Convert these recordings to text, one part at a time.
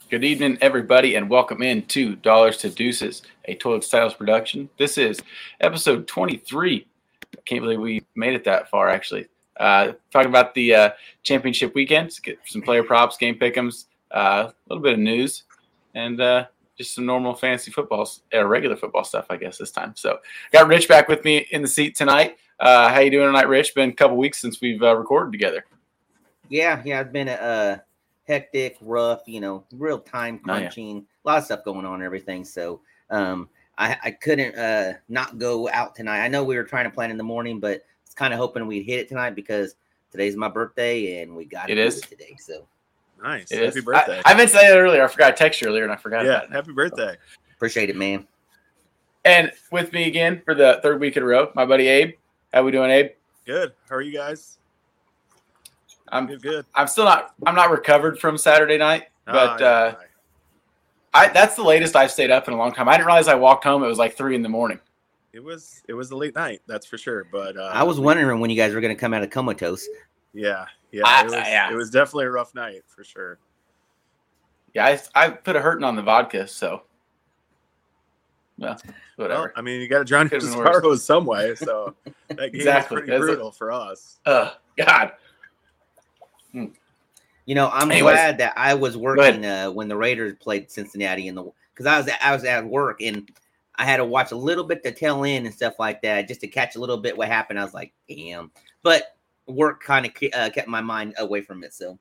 Good evening, everybody, and welcome into Dollars to Deuces, a Toilet Styles production. This is episode 23. I can't believe we made it that far, actually. Talking about the championship weekend, get some player props, game pick'ems, a little bit of news, and just some normal fantasy football, regular football stuff, I guess, this time. So, got Rich back with me in the seat tonight. How you doing tonight, Rich? Been a couple weeks since we've recorded together. Yeah, it's been a hectic, rough, real time crunching, a lot of stuff going on and everything. So I couldn't not go out tonight. I know we were trying to plan in the morning, but it's kind of hoping we'd hit it tonight because today's my birthday and we got to do it today. So nice. Happy birthday. I meant to say that earlier. I forgot to text you earlier and I forgot about it. Happy birthday. Appreciate it, man. And with me again for the third week in a row, my buddy Abe. How we doing, Abe? Good. How are you guys? I'm good. I'm not recovered from Saturday night, but that's the latest I've stayed up in a long time. I didn't realize I walked home. It was like 3 a.m. It was a late night, that's for sure. But I was wondering when you guys were going to come out of comatose. Yeah. It was definitely a rough night for sure. Yeah, I put a hurting on the vodka, so whatever. Well, I mean, you got to drown your sorrows some way, so that game was pretty brutal for us. God. I'm glad that I was working when the Raiders played Cincinnati because I was at work and I had to watch a little bit to tail end and stuff like that just to catch a little bit what happened. I was like, damn, but work kind of kept my mind away from it. So,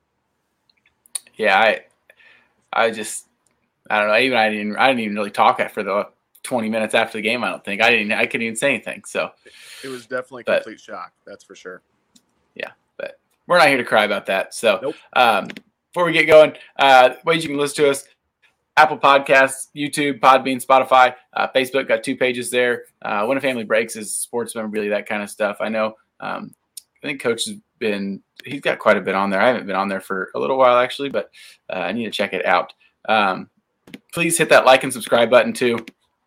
yeah, I don't know. Even I didn't even really talk for the 20 minutes after the game. I don't think I couldn't even say anything. So it was definitely a complete shock. That's for sure. Yeah, but we're not here to cry about that. So, nope. Before we get going, ways you can listen to us: Apple Podcasts, YouTube, Podbean, Spotify, Facebook. Got 2 pages there. When a Family Breaks is sports memorabilia, that kind of stuff. I know. I think Coach he's got quite a bit on there. I haven't been on there for a little while actually, but I need to check it out. Please hit that like and subscribe button too.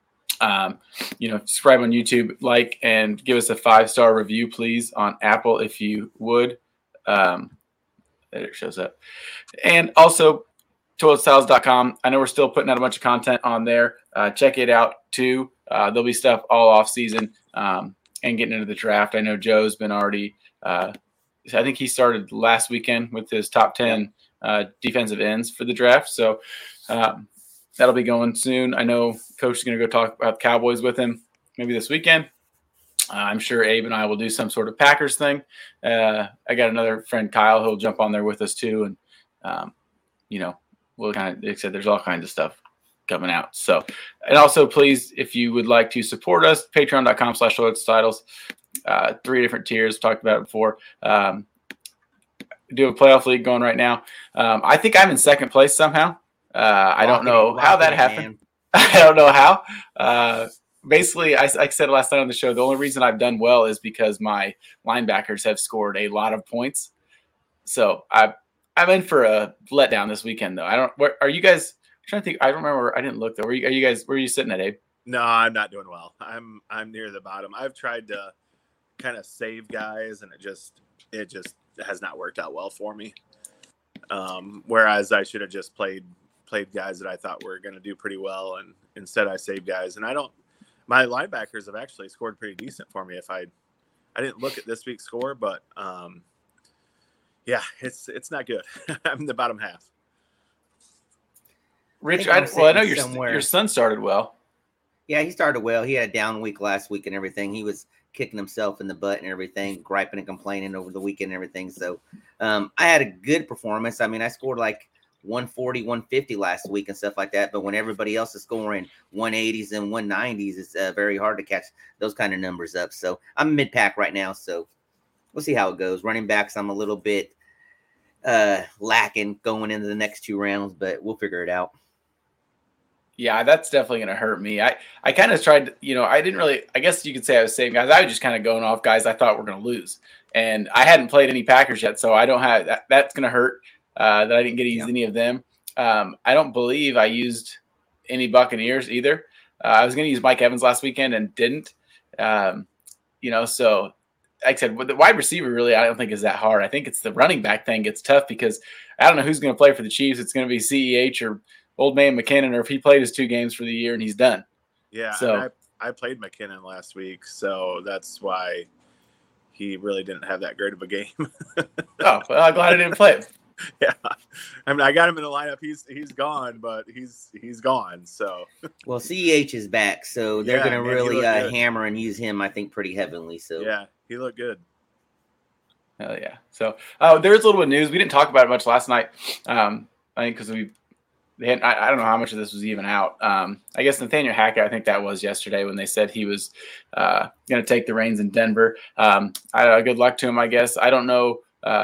Subscribe on YouTube, like, and give us a 5-star review, please, on Apple if you would. There it shows up. And also, toiletstyles.com. I know we're still putting out a bunch of content on there. Check it out too. There'll be stuff all off season and getting into the draft. I know Joe's been already. I think he started last weekend with his top 10 defensive ends for the draft. So that'll be going soon. I know Coach is going to go talk about the Cowboys with him maybe this weekend. I'm sure Abe and I will do some sort of Packers thing. I got another friend, Kyle, who'll jump on there with us too. And, we'll kind of, like I said, there's all kinds of stuff coming out. So, and also please, if you would like to support us, patreon.com/toiletstyles, 3 different tiers. Talked about it before. Do a playoff league going right now. I think I'm in second place somehow. I don't know how that happened. I don't know how. Basically, I said last night on the show, the only reason I've done well is because my linebackers have scored a lot of points. So I'm in for a letdown this weekend, though. Are you guys? I'm trying to think. I don't remember. I didn't look though. Where are you sitting at, Abe? No, I'm not doing well. I'm near the bottom. I've tried to kind of save guys, and it just has not worked out well for me. Whereas I should have just played guys that I thought were going to do pretty well, and instead I saved guys. And my linebackers have actually scored pretty decent for me. If I didn't look at this week's score, but yeah, it's not good. I'm in the bottom half. Rich, I know your son started well. Yeah, he started well. He had a down week last week and everything. He was kicking himself in the butt and everything, griping and complaining over the weekend and everything. So I had a good performance. I mean, I scored like 140, 150 last week and stuff like that. But when everybody else is scoring 180s and 190s, it's very hard to catch those kind of numbers up. So I'm mid-pack right now. So we'll see how it goes. Running backs, I'm a little bit lacking going into the next 2 rounds, but we'll figure it out. Yeah, that's definitely going to hurt me. I kind of tried, I didn't really, I guess you could say I was saving guys. I was just kind of going off guys I thought were going to lose. And I hadn't played any Packers yet, so I don't have that. That's going to hurt that I didn't get to use any of them. I don't believe I used any Buccaneers either. I was going to use Mike Evans last weekend and didn't. So I said, with the wide receiver, really, I don't think is that hard. I think it's the running back thing gets tough because I don't know who's going to play for the Chiefs. It's going to be CEH or Old Man McKinnon, or if he played his 2 games for the year and he's done. Yeah, so I played McKinnon last week, so that's why he really didn't have that great of a game. Oh, well, I'm glad I didn't play him. Yeah, I mean, I got him in the lineup. He's gone, but he's gone. So well, CEH is back, so they're going to really hammer and use him, I think, pretty heavily. So yeah, he looked good. Hell yeah. So there's a little bit of news. We didn't talk about it much last night. I think because I don't know how much of this was even out. I guess Nathaniel Hackett, I think that was yesterday when they said he was going to take the reins in Denver. Good luck to him, I guess. I don't know.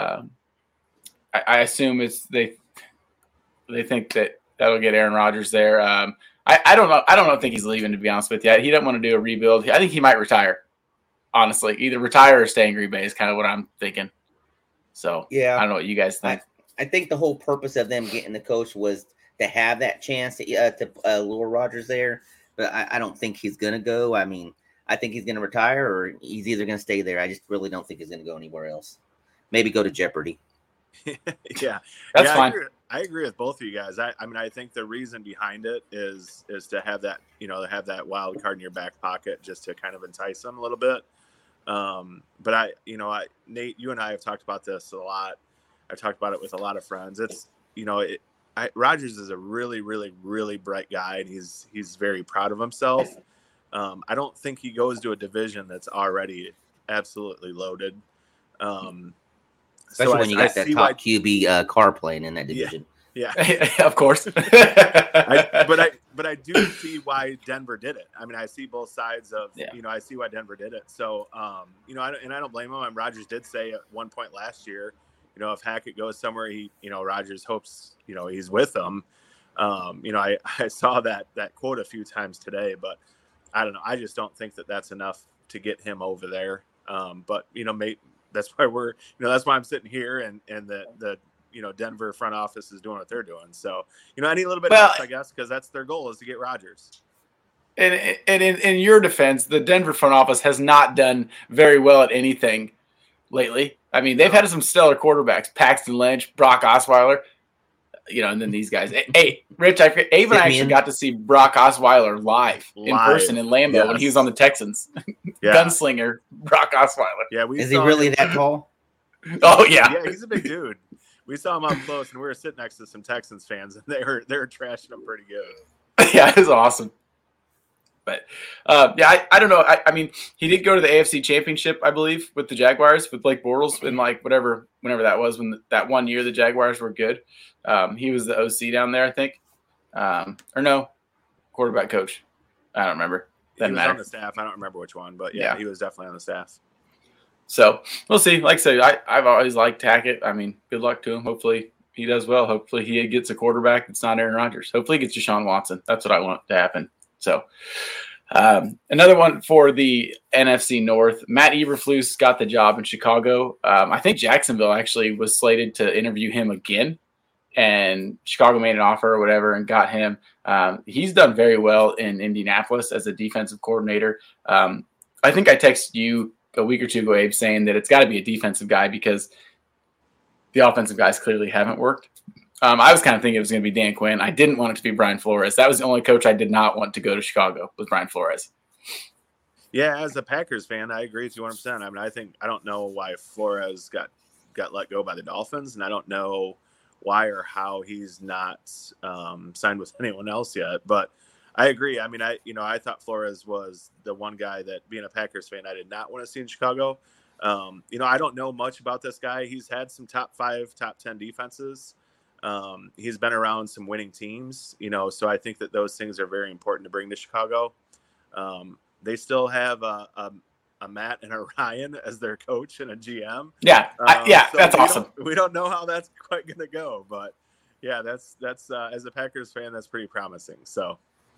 I assume it's they think that'll get Aaron Rodgers there. I don't know. I don't think he's leaving, to be honest with you. He doesn't want to do a rebuild. I think he might retire. Honestly, either retire or stay in Green Bay is kind of what I'm thinking. So yeah, I don't know what you guys think. I think the whole purpose of them getting the coach was to have that chance to lure Rodgers there, but I don't think he's going to go. I mean, I think he's going to retire or he's either going to stay there. I just really don't think he's going to go anywhere else. Maybe go to Jeopardy. Yeah, that's fine. I agree with both of you guys. I mean, I think the reason behind it is to have that, to have that wild card in your back pocket just to kind of entice them a little bit. But Nate, you and I have talked about this a lot. I've talked about it with a lot of friends. It's, Rodgers is a really, really, really bright guy, and he's very proud of himself. I don't think he goes to a division that's already absolutely loaded. Especially when you got that top QB car playing in that division. Yeah, of course. But I do see why Denver did it. I mean, I see both sides of, I see why Denver did it. So, I don't blame him. And Rodgers did say at one point last year, if Hackett goes somewhere, Rodgers hopes, he's with them. I saw that quote a few times today, but I don't know. I just don't think that that's enough to get him over there. But, that's why that's why I'm sitting here and the Denver front office is doing what they're doing. So, I need a little bit of help, I guess, because that's their goal is to get Rodgers. And in your defense, the Denver front office has not done very well at anything lately. I mean, they've had some stellar quarterbacks, Paxton Lynch, Brock Osweiler, and then these guys. Hey, Rich, Abe and I actually got to see Brock Osweiler live in person in Lambeau when he was on the Texans. Yeah. Gunslinger, Brock Osweiler. Yeah, is he really that tall? Oh, yeah. Yeah, he's a big dude. We saw him up close, and we were sitting next to some Texans fans, and they were trashing him pretty good. Yeah, it was awesome. But, I don't know. I mean, he did go to the AFC Championship, I believe, with the Jaguars, with Blake Bortles in, whenever that was, when that 1 year the Jaguars were good. He was the OC down there, I think. Or no, quarterback coach. I don't remember. Doesn't matter. On the staff. I don't remember which one, but yeah, he was definitely on the staff. So we'll see. Like I said, I've always liked Hackett. I mean, good luck to him. Hopefully he does well. Hopefully he gets a quarterback that's not Aaron Rodgers. Hopefully he gets Deshaun Watson. That's what I want to happen. So another one for the NFC North. Matt Eberflus got the job in Chicago. I think Jacksonville actually was slated to interview him again, and Chicago made an offer or whatever and got him. He's done very well in Indianapolis as a defensive coordinator. I think I texted you a week or two ago, Abe, saying that it's got to be a defensive guy because the offensive guys clearly haven't worked. I was kind of thinking it was going to be Dan Quinn. I didn't want it to be Brian Flores. That was the only coach I did not want to go to Chicago, was Brian Flores. Yeah, as a Packers fan, I agree with you 100%. I mean, I don't know why Flores got let go by the Dolphins, and I don't know why or how he's not signed with anyone else yet. But I agree. I mean, I thought Flores was the one guy that, being a Packers fan, I did not want to see in Chicago. I don't know much about this guy. He's had some top 5, top 10 defenses. He's been around some winning teams, so I think that those things are very important to bring to Chicago. They still have a Matt and a Ryan as their coach and a GM. Yeah. So that's awesome. We don't know how that's quite going to go, but yeah, that's as a Packers fan, that's pretty promising. So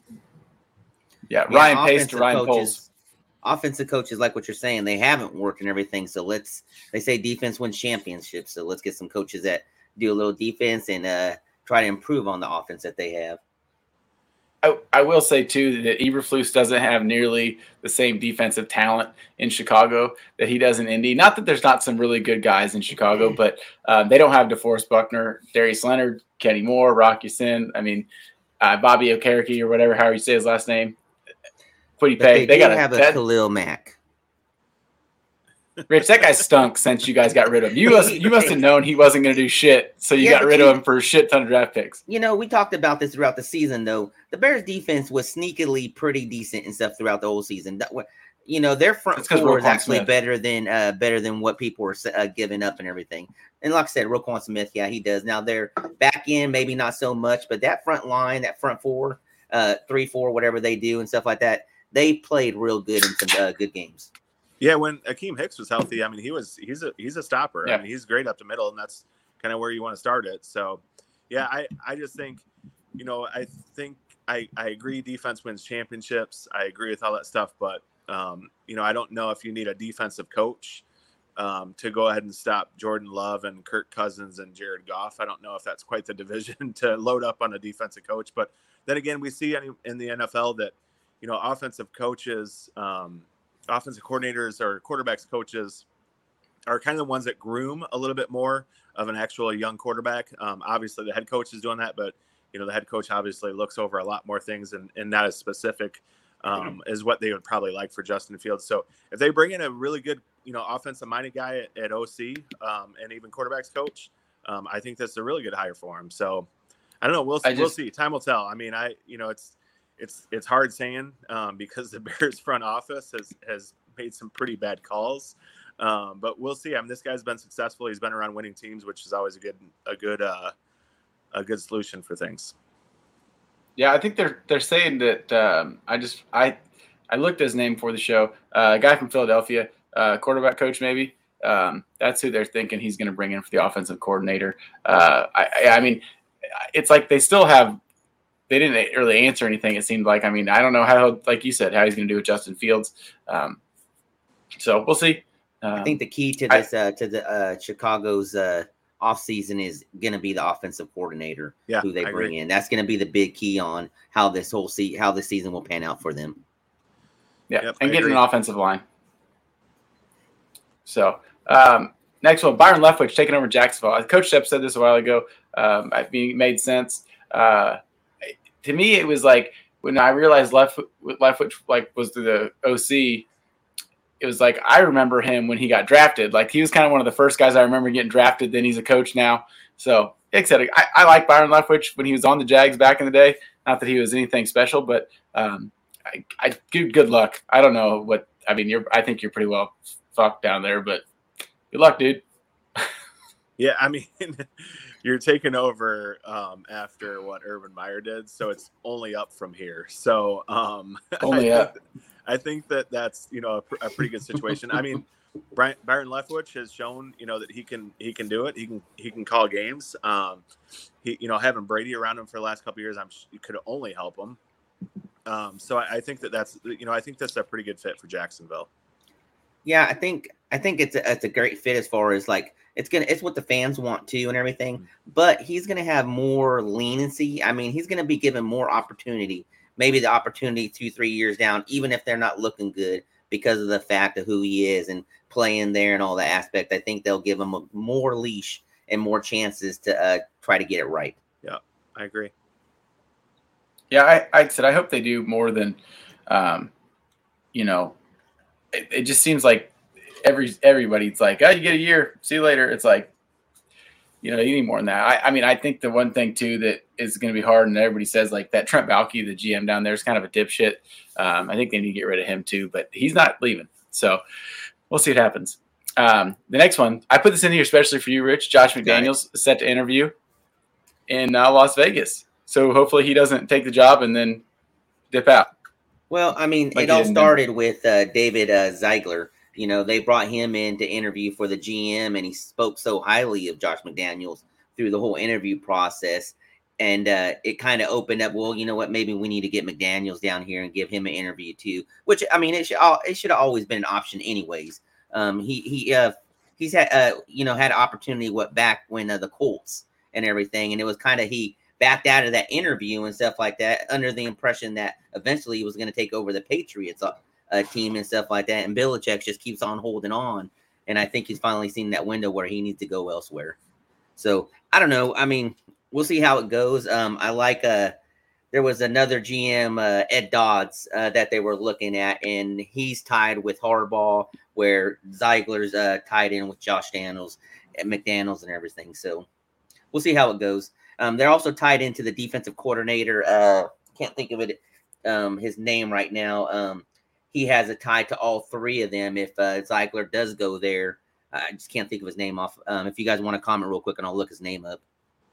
yeah, Ryan Pace to Ryan Poles. Offensive coaches, like what you're saying, they haven't worked and everything. So they say defense wins championships. So let's get some coaches that do a little defense and try to improve on the offense that they have. I will say too that Eberflus doesn't have nearly the same defensive talent in Chicago that he does in Indy. Not that there's not some really good guys in Chicago, but they don't have DeForest Buckner, Darius Leonard, Kenny Moore, Rock Ya-Sin. I mean, Bobby Okereke or whatever, how you say his last name. What do you pay? They got have a Khalil Mack. Rich, that guy stunk since you guys got rid of him. You must have known he wasn't going to do shit, so you got rid of him for a shit ton of draft picks. You know, we talked about this throughout the season, though. The Bears' defense was sneakily pretty decent and stuff throughout the whole season. You know, their front four is actually better than what people were giving up and everything. And like I said, Roquan Smith, yeah, he does. Now their back end, maybe not so much, but that front line, that front four, 3-4, whatever they do and stuff like that, they played real good in some good games. Yeah, when Akeem Hicks was healthy, I mean, he's a stopper. Yeah. I mean, he's great up the middle, and that's kind of where you want to start it. So, yeah, I just think, you know, I think I agree defense wins championships. I agree with all that stuff, but you know, I don't know if you need a defensive coach to go ahead and stop Jordan Love and Kirk Cousins and Jared Goff. I don't know if that's quite the division to load up on a defensive coach, but then again, we see in the NFL that, you know, offensive coaches, offensive coordinators or quarterbacks coaches are kind of the ones that groom a little bit more of an actual young quarterback. Obviously the head coach is doing that, but you know, the head coach obviously looks over a lot more things and not as specific is what they would probably like for Justin Fields. So if they bring in a really good, you know, offensive minded guy at OC and even quarterbacks coach, I think that's a really good hire for him. So I don't know. We'll see. Time will tell. I mean, it's hard saying because the Bears front office has made some pretty bad calls, but we'll see. I mean, this guy's been successful. He's been around winning teams, which is always a good solution for things. Yeah, I think they're saying that. I looked at his name for the show. A guy from Philadelphia, quarterback coach maybe. That's who they're thinking he's going to bring in for the offensive coordinator. I mean, it's like they still have. They didn't really answer anything. It seemed like. I mean, I don't know how, like you said, how he's going to do with Justin Fields. So we'll see. I think the key to this to the Chicago's offseason is going to be the offensive coordinator who they bring in. That's going to be the big key on how this whole how the season will pan out for them. Yeah, and getting an offensive line. So next one, Byron Leftwich taking over Jacksonville. Coach Stepp said this a while ago. I think it made sense. To me, it was like when I realized Leftwich was the OC. It was like I remember him when he got drafted. Like he was kind of one of the first guys I remember getting drafted. Then he's a coach now. So like I said, I like Byron Leftwich when he was on the Jags back in the day. Not that he was anything special, but I good luck. I don't know what I mean. I think you're pretty well fucked down there, but good luck, dude. Yeah, I mean, you're taking over after what Urban Meyer did, so it's only up from here. So only up. I think that's, you know, a pretty good situation. I mean, Byron Leftwich has shown, you know, that he can do it. He can call games. You know, having Brady around him for the last couple of years, it could only help him. So I think that's, you know, I think that's a pretty good fit for Jacksonville. Yeah, I think it's a great fit as far as like it's what the fans want to and everything. But he's gonna have more leniency. I mean, he's gonna be given more opportunity. Maybe the opportunity 2-3 years down, even if they're not looking good because of the fact of who he is and playing there and all that aspect. I think they'll give him more leash and more chances to try to get it right. Yeah, I agree. Yeah, I said I hope they do more than, you know, it just seems like everybody's like, oh, you get a year, see you later. It's like, you know, you need more than that. I mean, I think the one thing too that is going to be hard, and everybody says like that Trent Baalke, the GM down there, is kind of a dipshit. I think they need to get rid of him too, but he's not leaving. So we'll see what happens. The next one, I put this in here especially for you, Rich. Josh McDaniels is set to interview in Las Vegas. So hopefully he doesn't take the job and then dip out. Well, I mean, it all started with David Ziegler. You know, they brought him in to interview for the GM, and he spoke so highly of Josh McDaniels through the whole interview process. And it kind of opened up, well, you know what, maybe we need to get McDaniels down here and give him an interview too, which, I mean, it should have always been an option anyways. He's had, you know, had an opportunity back when the Colts and everything. And it was kind of, backed out of that interview and stuff like that, under the impression that eventually he was going to take over the Patriots team and stuff like that. And Belichick just keeps on holding on. And I think he's finally seen that window where he needs to go elsewhere. So I don't know. I mean, we'll see how it goes. I like there was another GM, Ed Dodds, that they were looking at, and he's tied with Harbaugh, where Ziegler's tied in with Josh McDaniels and everything. So we'll see how it goes. They're also tied into the defensive coordinator. Can't think of it, his name right now. He has a tie to all three of them if Ziegler does go there. I just can't think of his name off. If you guys want to comment real quick, and I'll look his name up.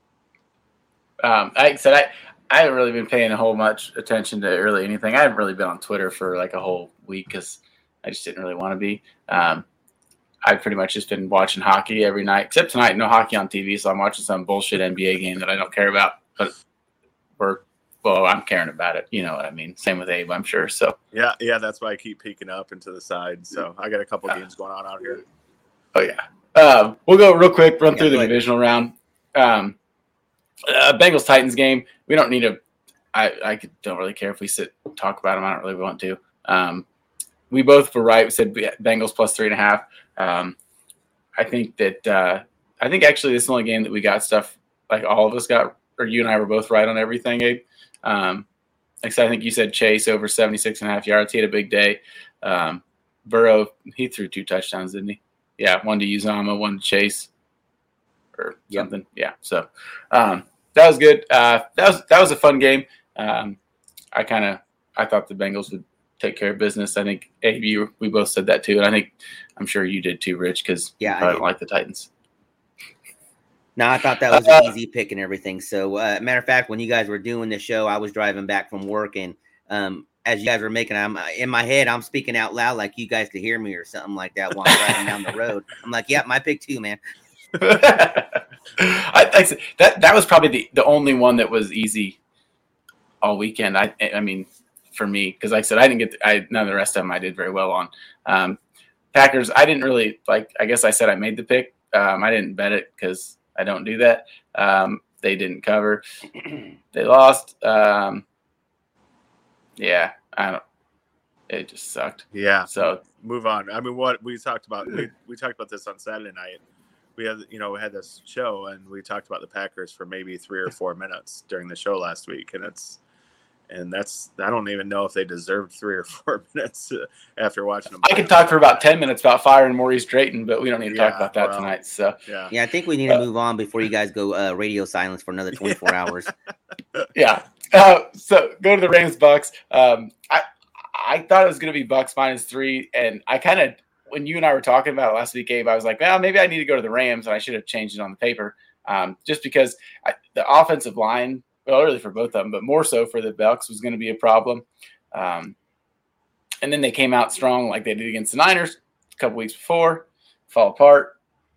I said I haven't really been paying a whole much attention to really anything. I haven't really been on Twitter for like a whole week because I just didn't really want to be. I've pretty much just been watching hockey every night, except tonight. No hockey on TV, so I'm watching some bullshit NBA game that I don't care about. But I'm caring about it. You know what I mean? Same with Abe, I'm sure. So yeah, that's why I keep peeking up into the side. So I got a couple games going on out here. Oh yeah. We'll go real quick, run through the divisional round. Bengals Titans game. We don't need to. I don't really care if we talk about them. I don't really want to. We both were right. We said Bengals plus 3.5. I think that. I think actually this is the only game that we got stuff like all of us got, or you and I were both right on everything, Abe. Like I think you said Chase over 76.5 yards. He had a big day. Burrow, he threw 2 touchdowns, didn't he? Yeah, one to Uzama, one to Chase, or something. Yeah. So that was good. That was a fun game. I thought the Bengals would take care of business. I think we both said that too, and I'm sure you did too, Rich, because I don't like the Titans. No, I thought that was an easy pick and everything. So, matter of fact, when you guys were doing the show, I was driving back from work, and as you guys were making, I'm in my head, I'm speaking out loud like you guys could hear me or something like that while I'm driving down the road. I'm like, yeah, my pick too, man. I said that was probably the only one that was easy all weekend. I mean, for me, because like I said, I didn't get none of the rest of them I did very well on. Packers, I didn't really like. I guess I said I made the pick. I didn't bet it because I don't do that. They didn't cover. They lost. Yeah, I don't. It just sucked. Yeah. So move on. I mean, what we talked about. We talked about this on Saturday night. We had this show, and we talked about the Packers for maybe 3 or 4 minutes during the show last week, and that's I don't even know if they deserved 3 or 4 minutes after watching them. I could talk for about 10 minutes about firing Maurice Drayton, but we don't need to talk about that tonight. So yeah, I think we need to move on before you guys go radio silence for another 24 hours. Yeah. So go to the Rams Bucks. I thought it was going to be Bucks -3, and I kind of, when you and I were talking about it last week, Abe, I was like, well, maybe I need to go to the Rams, and I should have changed it on the paper, just because the offensive line, well, really for both of them, but more so for the Bucks, was going to be a problem. And then they came out strong like they did against the Niners a couple weeks before, fall apart.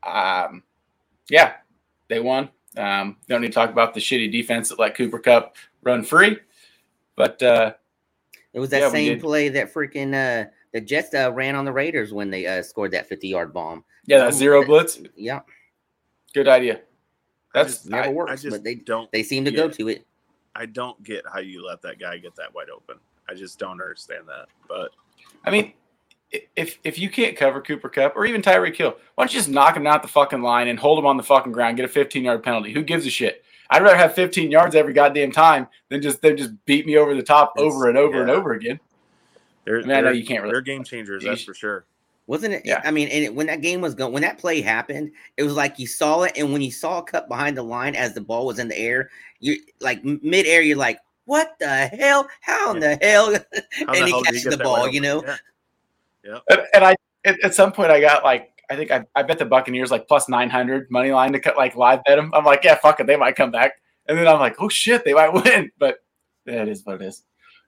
Yeah, they won. Don't need to talk about the shitty defense that let Cooper Kupp run free, but it was that same play that freaking the Jets ran on the Raiders when they scored that 50-yard bomb. Yeah, that zero blitz. Yeah, good idea. That's never works, but they seem to go to it. I don't get how you let that guy get that wide open. I just don't understand that. But I mean, if you can't cover Cooper Kupp or even Tyreek Hill, why don't you just knock him out the fucking line and hold him on the fucking ground, get a 15-yard penalty? Who gives a shit? I'd rather have 15 yards every goddamn time than just beat me over the top over and over and over again. I know you can't really. They're game changers, that's for sure. Wasn't it? Yeah. I mean, and when that game was going, when that play happened, it was like you saw it, and when you saw a cut behind the line as the ball was in the air, you like midair, you're like, "What the hell? How in the hell?" And he catches the ball, you know. Yeah. And I at some point I got like, I think I bet the Buccaneers like plus 900 money line to cut, like live bet them. I'm like, yeah, fuck it, they might come back. And then I'm like, oh shit, they might win. But that is what it is.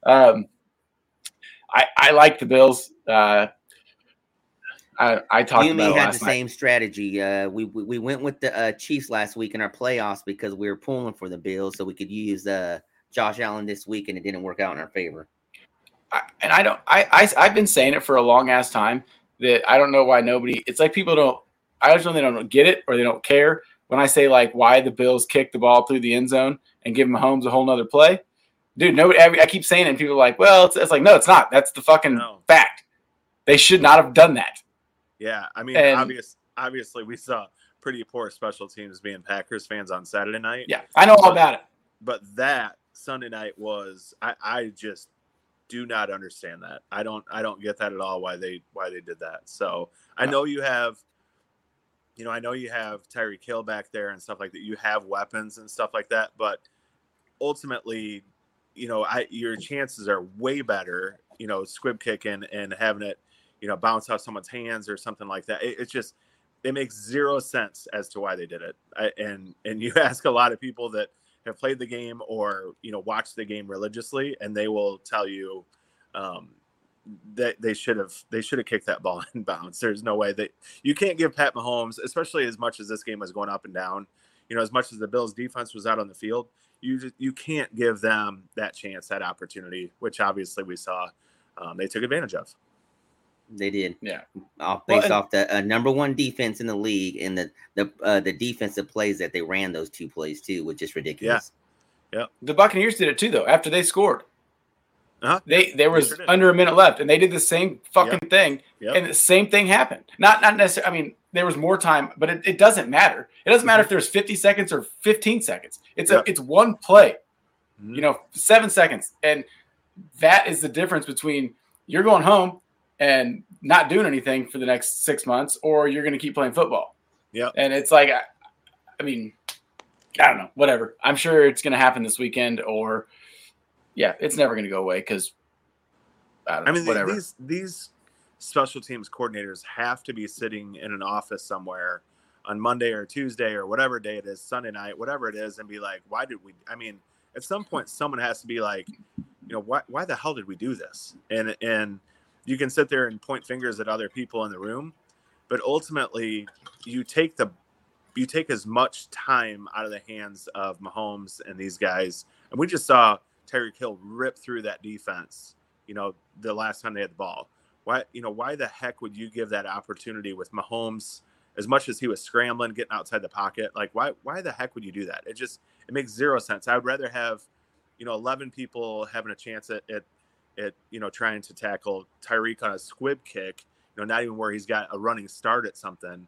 I like the Bills. I talked about it last night. Had the same strategy. We went with the Chiefs last week in our playoffs because we were pulling for the Bills, so we could use Josh Allen this week, and it didn't work out in our favor. I've been saying it for a long ass time that I don't know why nobody. It's like people don't. I just know they don't get it or they don't care. when I say like why the Bills kick the ball through the end zone and give Mahomes a whole nother play. Dude, nobody. I keep saying it, and people are like, well, it's like, no, it's not. That's the fucking fact. They should not have done that. Yeah, I mean, obviously, we saw pretty poor special teams being Packers fans on Saturday night. Yeah, I know all about it. But that Sunday night was, I just do not understand that. I don't get that at all. Why they did that. So I know you have, Tyreek Hill back there and stuff like that. You have weapons and stuff like that, but ultimately, your chances are way better, squib kicking and having it, bounce off someone's hands or something like that. It makes zero sense as to why they did it. And you ask a lot of people that have played the game or, watched the game religiously, and they will tell you that they should have kicked that ball in bounds. There's no way that you can't give Pat Mahomes, especially as much as this game was going up and down, as much as the Bills defense was out on the field, you can't give them that chance, that opportunity, which obviously we saw they took advantage of. They did. Yeah. Based off the number one defense in the league and the defensive plays that they ran those two plays too, which is ridiculous. Yeah. The Buccaneers did it too, though. After they scored, there was sure under a minute left, and they did the same fucking thing, and the same thing happened. Not necessarily. I mean, there was more time, but it doesn't matter. It doesn't matter if there's 50 seconds or 15 seconds. It's one play. 7 seconds, and that is the difference between you're going home and not doing anything for the next 6 months, or you're going to keep playing football. Yeah. And it's like, I mean, I don't know, whatever. I'm sure it's going to happen this weekend, or it's never going to go away because whatever. These special teams coordinators have to be sitting in an office somewhere on Monday or Tuesday or whatever day it is, Sunday night, whatever it is, and be like, why did we? I mean, at some point, someone has to be like, why the hell did we do this? And you can sit there and point fingers at other people in the room, but ultimately you take as much time out of the hands of Mahomes and these guys. And we just saw Tyreek Hill rip through that defense, the last time they had the ball. Why the heck would you give that opportunity with Mahomes, as much as he was scrambling, getting outside the pocket? Like, why the heck would you do that? It makes zero sense. I would rather have, 11 people having a chance at trying to tackle Tyreek on a squib kick, not even where he's got a running start at something,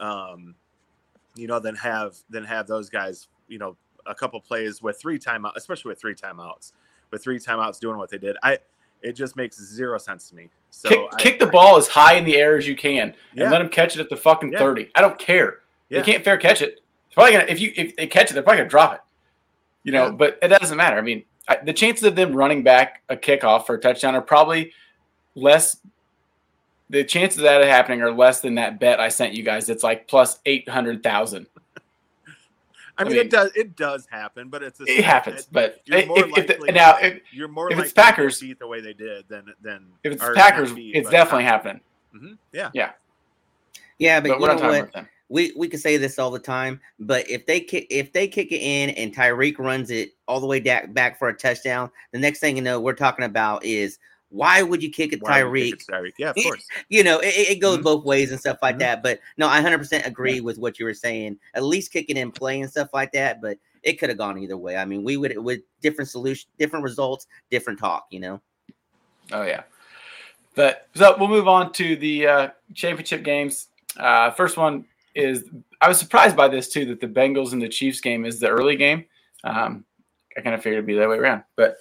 than have those guys, a couple plays with 3 timeouts, especially with 3 timeouts doing what they did. It just makes zero sense to me. So kick the ball as high in the air as you can and let them catch it at the fucking 30. I don't care. They can't fair catch it. It's probably gonna, if they catch it, they're probably gonna drop it. But it doesn't matter. I mean, the chances of them running back a kickoff for a touchdown are probably less. The chances of that happening are less than that bet I sent you guys. It's like plus 800,000. I mean, it does happen, but it happens. But you're more if it's Packers, beat the way they did, then if it's Packers, it's definitely happening. Mm-hmm. Yeah. But we're not talking about them. We could say this all the time, but if they kick it in and Tyreek runs it all the way back for a touchdown, the next thing you know, we're talking about is why would you kick it Tyreek? Yeah, of course. It goes both ways and stuff like that. But no, I 100% agree with what you were saying. At least kick it in play and stuff like that. But it could have gone either way. I mean, we would with different solutions, different results, different talk. Oh yeah. But so we'll move on to the championship games. First one is, I was surprised by this too, that the Bengals and the Chiefs game is the early game. I kind of figured it'd be that way around, but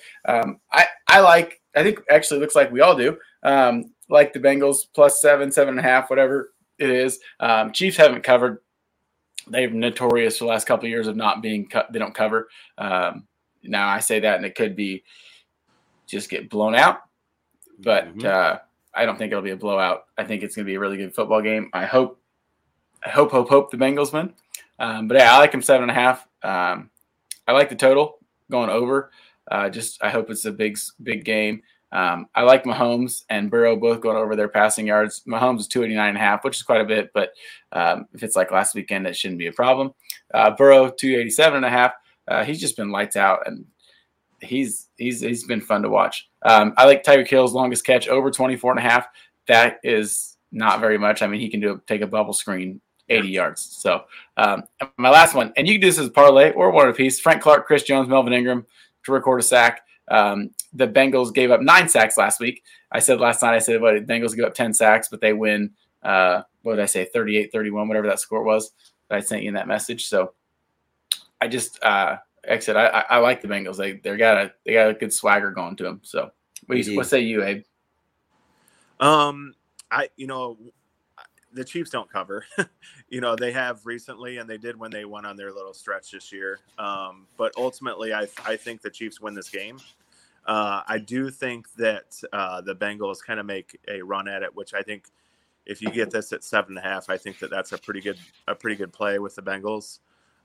I think actually looks like we all do. Like the Bengals plus 7.5, whatever it is. Chiefs haven't covered. They're notorious for the last couple of years of not being they don't cover. Now I say that, and it could be just get blown out, but I don't think it'll be a blowout. I think it's going to be a really good football game. I hope the Bengals win. But yeah, I like them 7.5. I like the total going over. I hope it's a big game. I like Mahomes and Burrow both going over their passing yards. Mahomes is 289.5, which is quite a bit, but if it's like last weekend, that shouldn't be a problem. Burrow 287.5. He's just been lights out, and he's been fun to watch. I like Tyreek Hill's longest catch over 24.5. That is not very much. I mean, he can take a bubble screen 80 yards. So my last one, and you can do this as a parlay or one apiece. Frank Clark, Chris Jones, Melvin Ingram to record a sack. The Bengals gave up 9 sacks last week. I said last night, the Bengals give up 10 sacks, but they win, what did I say, 38-31, whatever that score was that I sent you in that message. So I just I like the Bengals. They got a good swagger going to them. So what say you, Abe? The Chiefs don't cover. They have recently, and they did when they went on their little stretch this year. But ultimately, I think the Chiefs win this game. I do think that the Bengals kind of make a run at it, which I think if you get this at 7.5, I think that's a pretty good play with the Bengals.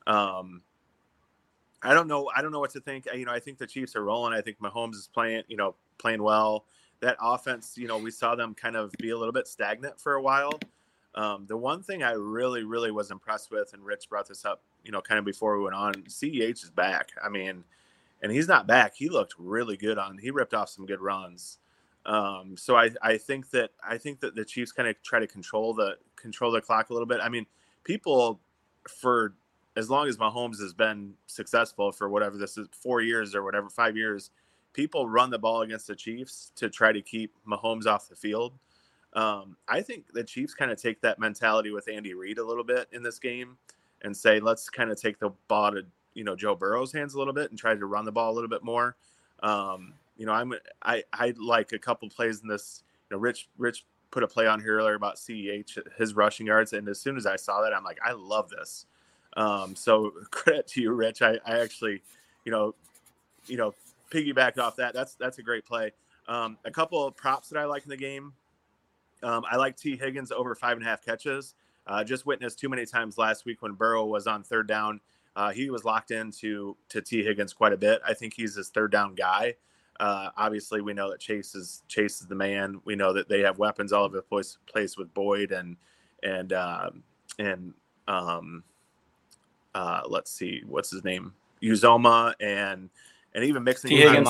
I don't know what to think. I think the Chiefs are rolling. I think Mahomes is playing well. That offense, we saw them kind of be a little bit stagnant for a while. The one thing I really, really was impressed with, and Rich brought this up, kind of before we went on, CEH is back. And he's not back. He looked really good he ripped off some good runs. So I think that the Chiefs kind of try to control the clock a little bit. People, for as long as Mahomes has been successful, for whatever this is, 4 years or whatever, 5 years, people run the ball against the Chiefs to try to keep Mahomes off the field. I think the Chiefs kind of take that mentality with Andy Reid a little bit in this game and say, let's kind of take the ball to, Joe Burrow's hands a little bit and try to run the ball a little bit more. I like a couple plays in this. Rich put a play on here earlier about CEH, his rushing yards, and as soon as I saw that, I'm like, I love this. So credit to you, Rich. I actually, piggybacked off that. That's a great play. A couple of props that I like in the game. I like T. Higgins over 5.5 catches. Just witnessed too many times last week when Burrow was on third down. He was locked into T. Higgins quite a bit. I think he's his third down guy. Obviously, we know that Chase is the man. We know that they have weapons all over the place with Boyd and let's see, what's his name, Uzoma and even mixing T. Higgins.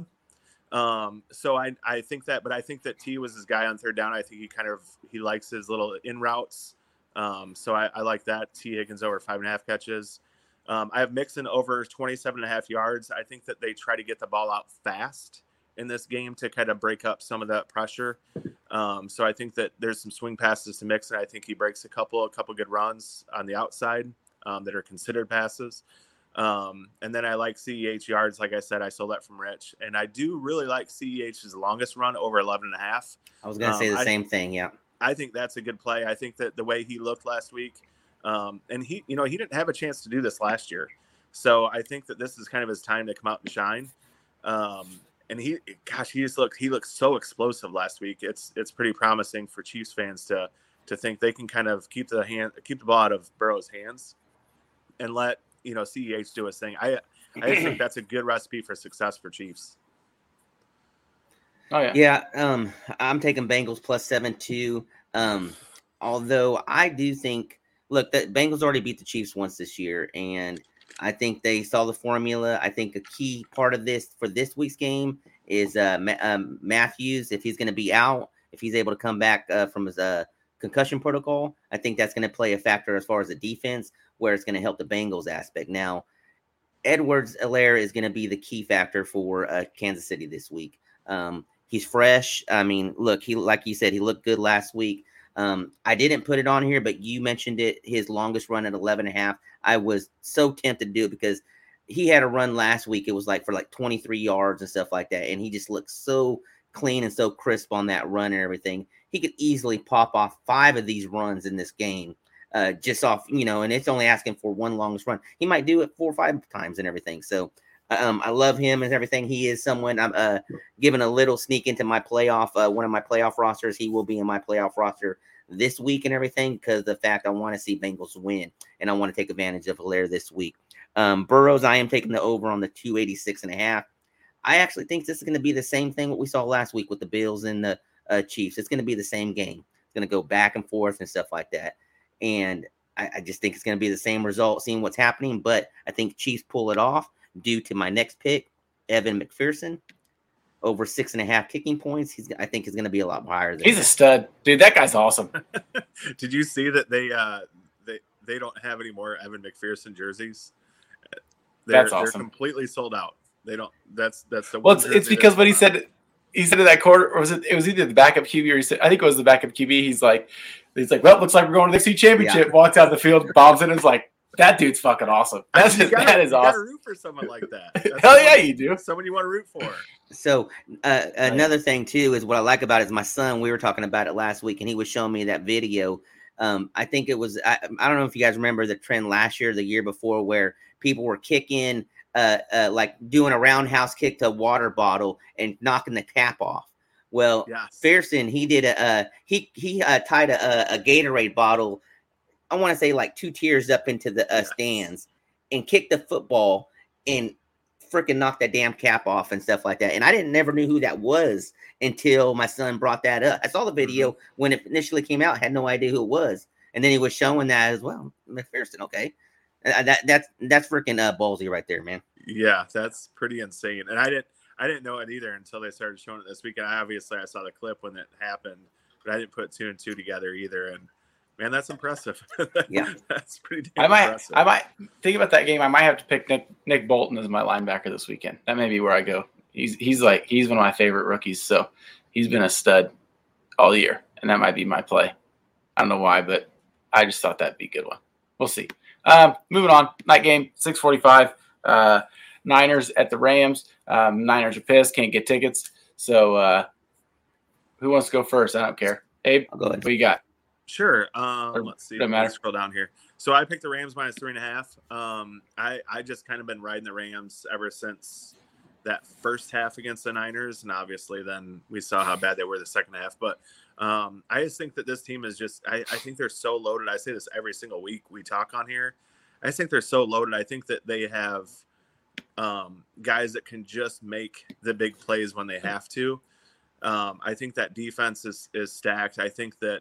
So I think that, but I think that T was his guy on third down. I think he likes his little in routes. So I like that. T. Higgins over 5.5 catches. I have Mixon over 27.5 yards. I think that they try to get the ball out fast in this game to kind of break up some of that pressure. So I think that there's some swing passes to Mixon. I think he breaks a couple good runs on the outside that are considered passes. And then I like CEH yards. Like I said, I stole that from Rich. And I do really like CEH's longest run over 11.5. I was going to say the same thing. Yeah. I think that's a good play. I think that the way he looked last week, and he didn't have a chance to do this last year. So I think that this is kind of his time to come out and shine. And he looked so explosive last week. It's pretty promising for Chiefs fans to think they can kind of keep the ball out of Burrow's hands and let, CEH do his thing. I just think that's a good recipe for success for Chiefs. Oh yeah. Yeah. I'm taking Bengals plus 7-2. Although I do think, look, the Bengals already beat the Chiefs once this year, and I think they saw the formula. I think a key part of this for this week's game is Matthews. If he's going to be out, if he's able to come back from his concussion protocol, I think that's going to play a factor as far as the defense, where it's going to help the Bengals aspect. Now, Edwards-Helaire is going to be the key factor for Kansas City this week. He's fresh. Look, like you said, he looked good last week. I didn't put it on here, but you mentioned it, his longest run at 11.5. I was so tempted to do it because he had a run last week. It was for 23 yards and stuff like that. And he just looked so clean and so crisp on that run and everything. He could easily pop off 5 of these runs in this game. Just off, and it's only asking for one longest run. He might do it 4 or 5 times and everything. So I love him and everything. He is someone I'm giving a little sneak into my playoff, one of my playoff rosters. He will be in my playoff roster this week and everything because of the fact I want to see Bengals win and I want to take advantage of Helaire this week. Burrows, I am taking the over on the 286.5. I actually think this is going to be the same thing what we saw last week with the Bills and the Chiefs. It's going to be the same game. It's going to go back and forth and stuff like that. And I just think it's going to be the same result, seeing what's happening. But I think Chiefs pull it off due to my next pick, Evan McPherson, over 6.5 kicking points. I think he's going to be a lot higher. He's a stud, dude. That guy's awesome. Did you see that they don't have any more Evan McPherson jerseys. That's They're awesome. completely sold out. They don't. That's the. Well, it's because what he said. He said to that quarter, or it was either the backup QB or he said, I think it was the backup QB. He's like, well, looks like we're going to the SEC championship. Yeah. Walks out the field, bombs it, and is like, that dude's fucking awesome. That is awesome. You gotta root for someone like that. Hell yeah, you do. Someone you want to root for. So another thing too is what I like about it is my son. We were talking about it last week, and he was showing me that video. I think it was. I don't know if you guys remember the trend last year, the year before, where people were kicking. Like doing a roundhouse kick to a water bottle and knocking the cap off. Well, yes. Fearson, he did he tied a Gatorade bottle, I want to say like 2 tiers up into the stands, and kicked the football and freaking knocked that damn cap off and stuff like that. And I never knew who that was until my son brought that up. I saw the video when it initially came out, had no idea who it was, and then he was showing that as well. McPherson, okay. That's freaking ballsy right there, man. Yeah, that's pretty insane. And I didn't know it either until they started showing it this weekend. I saw the clip when it happened, but I didn't put 2 and 2 together either. And man, that's impressive. Yeah, that's pretty damn impressive. I might think about that game. I might have to pick Nick Bolton as my linebacker this weekend. That may be where I go. He's one of my favorite rookies, so he's been a stud all year, and that might be my play. I don't know why, but I just thought that'd be a good one. We'll see. Moving on, night game, 6:45. Niners at the Rams. Niners are pissed, can't get tickets. So who wants to go first? I don't care. Abe, I'll go ahead. What you got? Sure. Let's see. Let's scroll down here. So I picked the Rams minus 3.5. I just kind of been riding the Rams ever since that first half against the Niners, and obviously then we saw how bad they were the second half. But I just think that this team is just. I think they're so loaded. I say this every single week we talk on here. I think they're so loaded. I think that they have guys that can just make the big plays when they have to. I think that defense is stacked. I think that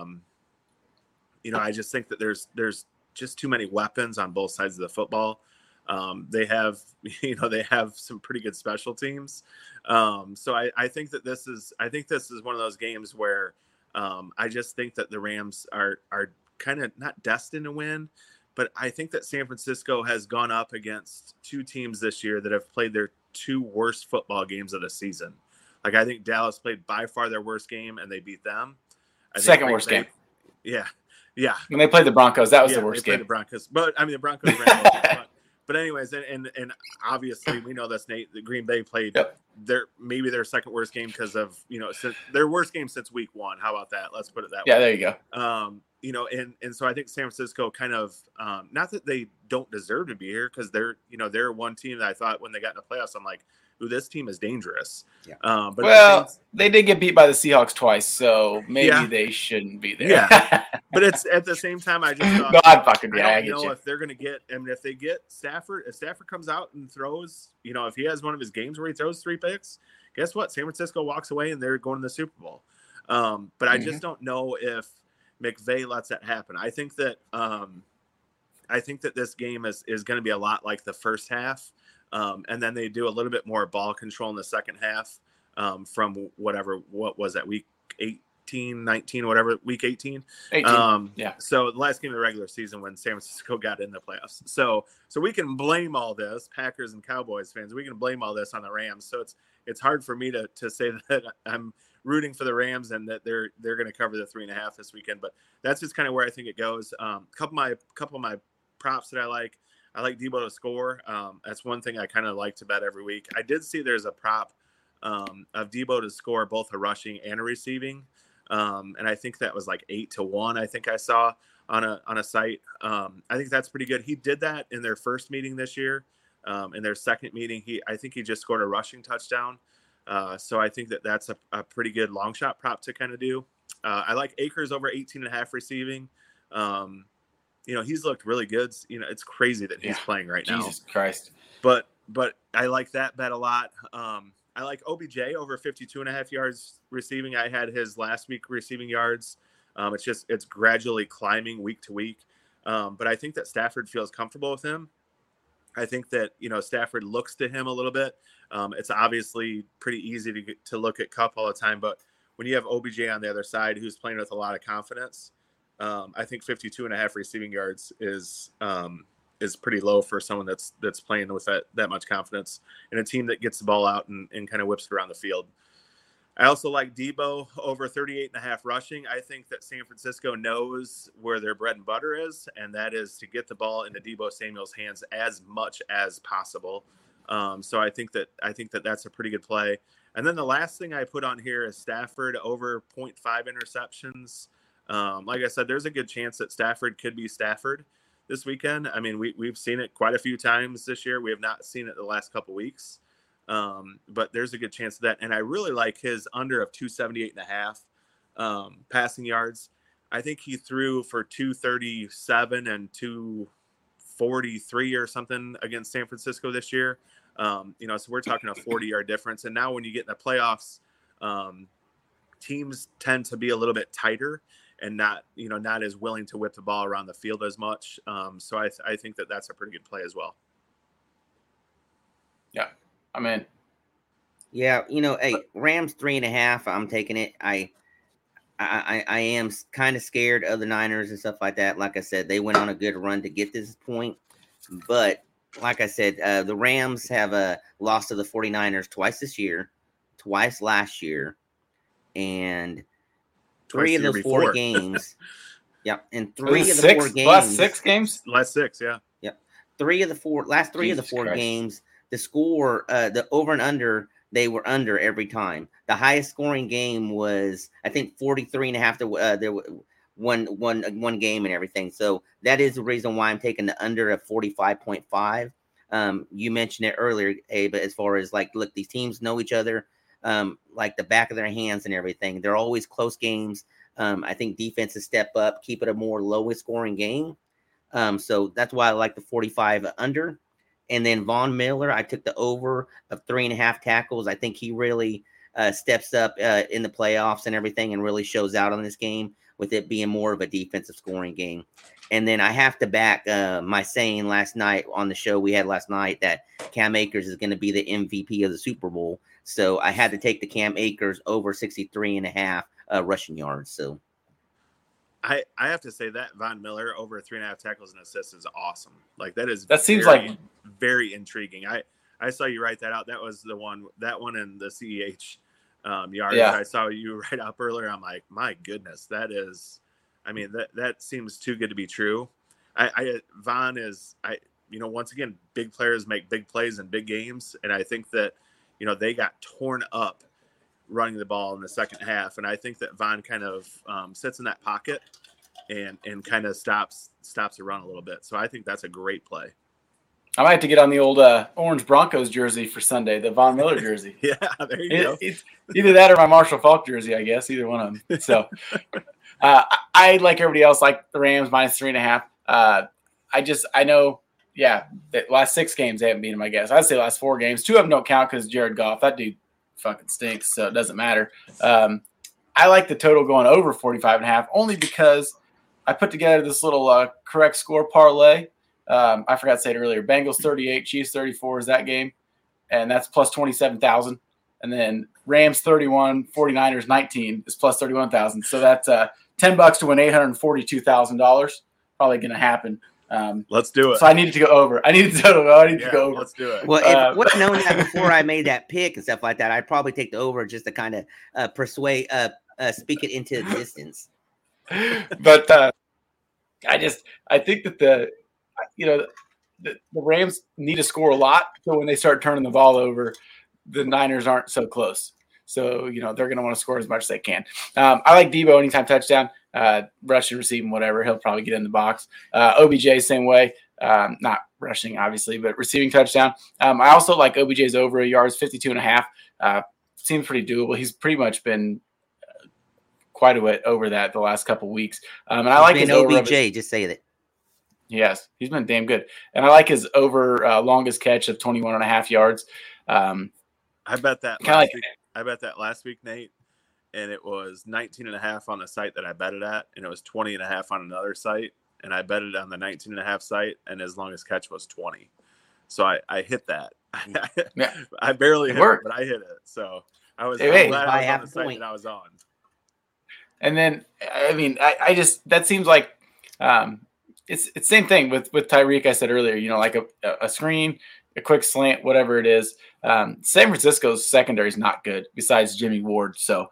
I just think that there's just too many weapons on both sides of the football. They have some pretty good special teams. So I think that this is one of those games where I just think that the Rams are kind of not destined to win. But I think that San Francisco has gone up against 2 teams this year that have played their 2 worst football games of the season. Like, I think Dallas played by far their worst game, and they beat them. Second worst game. Yeah. When they played the Broncos, that was the worst game. The Broncos. But, I mean, the Broncos ran But anyways, and obviously we know this, Nate, the Green Bay played their second worst game because of, their worst game since week 1. How about that? Let's put it that way. Yeah, there you go. And so I think San Francisco kind of, not that they don't deserve to be here, because they're one team that I thought when they got in the playoffs, I'm like, ooh, this team is dangerous. Yeah. But they did get beat by the Seahawks twice, so maybe they shouldn't be there. Yeah. But it's at the same time, I just thought, I don't know if they're going to get, if they get Stafford, if Stafford comes out and throws, if he has one of his games where he throws 3 picks, guess what? San Francisco walks away and they're going to the Super Bowl. But I just don't know if McVay lets that happen. I think that this game is going to be a lot like the first half. And then they do a little bit more ball control in the second half from what was that, week 18, 19, whatever, week 18. 18. Yeah. So the last game of the regular season when San Francisco got in the playoffs. So we can blame all this, Packers and Cowboys fans, we can blame all this on the Rams. So it's hard for me to say that I'm rooting for the Rams and that they're going to cover the 3.5 this weekend. But that's just kind of where I think it goes. Couple of my props that I like Debo to score. That's one thing I kind of like to bet every week. I did see there's a prop of Debo to score both a rushing and a receiving. And I think that was like 8-1. I think I saw on a site. I think that's pretty good. He did that in their first meeting this year. In their second meeting, I think he just scored a rushing touchdown. So I think that's a pretty good long shot prop to kind of do. I like Akers over 18.5 receiving. He's looked really good. It's crazy that he's playing right now. Jesus Christ. But I like that bet a lot. I like OBJ over 52.5 yards receiving. I had his last week receiving yards. It's gradually climbing week to week. But I think that Stafford feels comfortable with him. I think that, Stafford looks to him a little bit. It's obviously pretty easy to look at Kupp all the time, but when you have OBJ on the other side, who's playing with a lot of confidence, I think 52.5 receiving yards is pretty low for someone that's playing with that much confidence in a team that gets the ball out and kind of whips it around the field. I also like Debo over 38.5 rushing. I think that San Francisco knows where their bread and butter is, and that is to get the ball into Debo Samuel's hands as much as possible. So I think that that's a pretty good play. And then the last thing I put on here is Stafford over 0.5 interceptions. Like I said, there's a good chance that Stafford could be Stafford this weekend. I mean, we've seen it quite a few times this year. We have not seen it the last couple weeks. But there's a good chance of that. And I really like his under of 278.5 passing yards. I think he threw for 237 and 243 or something against San Francisco this year. So we're talking a 40-yard difference. And now when you get in the playoffs, teams tend to be a little bit tighter and not as willing to whip the ball around the field as much. So I think that that's a pretty good play as well. Yeah. I'm in. Yeah, hey, Rams 3.5. I'm taking it. I am kind of scared of the Niners and stuff like that. Like I said, they went on a good run to get this point, but like I said, the Rams have lost to the 49ers twice this year, twice last year, and three of those 4 games. Yeah, and 3 of the 4 games. Last 6 games. Last 6, yeah. Yep, 3 of the 4. Last 3 of the 4 games. The score, the over and under, they were under every time. The highest scoring game was, I think, 43.5. There one game and everything. So that is the reason why I'm taking the under of 45.5. You mentioned it earlier, Abe, as far as look, these teams know each other, like the back of their hands and everything. They're always close games. I think defenses step up, keep it a more lowest scoring game. So that's why I like the 45 under. And then Von Miller, I took the over of 3.5 tackles. I think he really steps up in the playoffs and everything and really shows out on this game with it being more of a defensive scoring game. And then I have to back my saying last night on the show we had last night that Cam Akers is going to be the MVP of the Super Bowl. So I had to take the Cam Akers over 63.5 rushing yards. So I have to say that Von Miller over 3.5 tackles and assists is awesome. Seems like very intriguing. I saw you write that out. That was that one in the CEH yards. Yeah. I saw you write up earlier. I'm like, my goodness, that seems too good to be true. Von is, once again, big players make big plays in big games. And I think that, they got torn up running the ball in the second half. And I think that Von kind of sits in that pocket and kind of stops the run a little bit. So I think that's a great play. I might have to get on the old Orange Broncos jersey for Sunday, the Von Miller jersey. Yeah, there you go. It's either that or my Marshall Faulk jersey, I guess, either one of them. So I, like everybody else, like the Rams minus 3.5. I know, the last 6 games they haven't beaten them, I guess. I'd say last 4 games. 2 of them don't count because Jared Goff, that dude fucking stinks, so it doesn't matter. I like the total going over 45.5 only because I put together this little correct score parlay. I forgot to say it earlier. Bengals 38, Chiefs 34 is that game, and that's plus 27,000. And then Rams 31, 49ers 19 is plus 31,000. So that's $10 to win $842,000. Probably going to happen. Let's do it. So I needed to go over. I needed to go over. Let's do it. Well, if I would have known that before I made that pick and stuff like that, I'd probably take the over just to kind of persuade, speak it into existence. But I think that the Rams need to score a lot. So when they start turning the ball over, the Niners aren't so close. So, they're going to want to score as much as they can. I like Debo anytime touchdown, rushing, receiving, whatever. He'll probably get in the box. OBJ, same way. Not rushing, obviously, but receiving touchdown. I also like OBJ's over yards, 52.5. Seems pretty doable. He's pretty much been quite a bit over that the last couple of weeks. And I like his OBJ, just say that. Yes, he's been damn good. And I like his over longest catch of 21.5 yards. I bet that last week, Nate, and it was 19.5 on the site that I bet it at, and it was 20.5 on another site, and I bet it on the 19.5 site, and his longest catch was 20. So I hit that. Yeah. I barely hit it, but I hit it. So I was glad I was on the site that I was on. And then, I mean, I just, that seems like it's same thing with Tyreek. I said earlier, you know, like a screen, a quick slant, whatever it is. San Francisco's secondary is not good besides Jimmy Ward. So,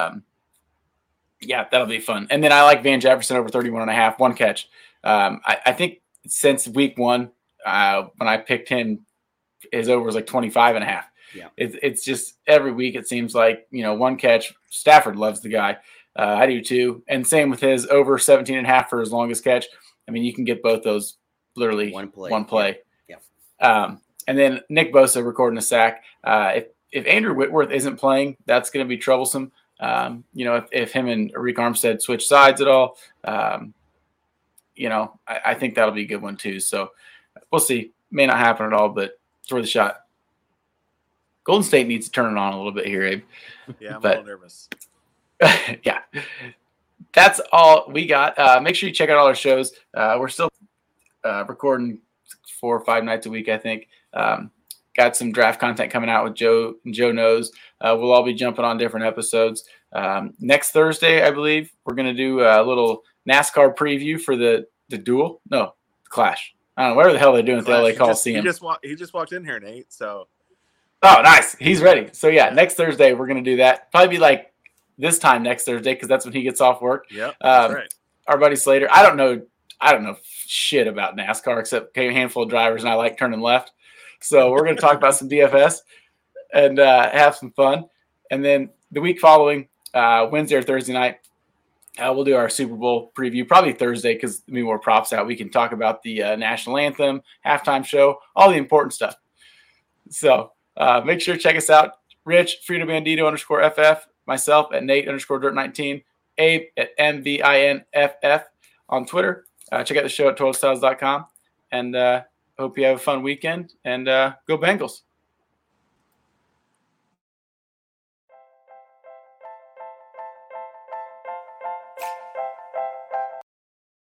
yeah, that'll be fun. And then I like Van Jefferson over 31.5, one catch. I think since week 1, when I picked him, his over was like 25.5. Yeah. It's just every week it seems like, you know, one catch. Stafford loves the guy. I do too. And same with his over 17.5 for his longest catch. I mean, you can get both those literally one play. Yeah. And then Nick Bosa recording a sack. If Andrew Whitworth isn't playing, that's going to be troublesome. You know, if him and Arik Armstead switch sides at all, you know, I think that'll be a good one too. So we'll see. May not happen at all, but it's worth a shot. Golden State needs to turn it on a little bit here, Abe. Yeah, I'm a little nervous. Yeah. That's all we got. Make sure you check out all our shows. We're still recording 4 or 5 nights a week, I think. Got some draft content coming out with Joe and Joe Knows. We'll all be jumping on different episodes. Next Thursday, I believe, we're going to do a little NASCAR preview for the duel. No, Clash. I don't know, whatever the hell they're doing at the LA Coliseum. He just walked in here, Nate, so. Oh, nice. He's ready. So, yeah, next Thursday, we're going to do that. Probably be like this time next Thursday because that's when he gets off work. Yeah, that's right. Our buddy Slater. I don't know shit about NASCAR except a handful of drivers, and I like turning left. So we're going to talk about some DFS and have some fun. And then the week following, Wednesday or Thursday night, we'll do our Super Bowl preview, probably Thursday because there'll be more props out. We can talk about the national anthem, halftime show, all the important stuff. So make sure to check us out. Rich, Frito Bandito _FF, myself at Nate _Dirt19, Abe at MVINFF on Twitter. Check out the show at 12styles.com. And hope you have a fun weekend. And go Bengals.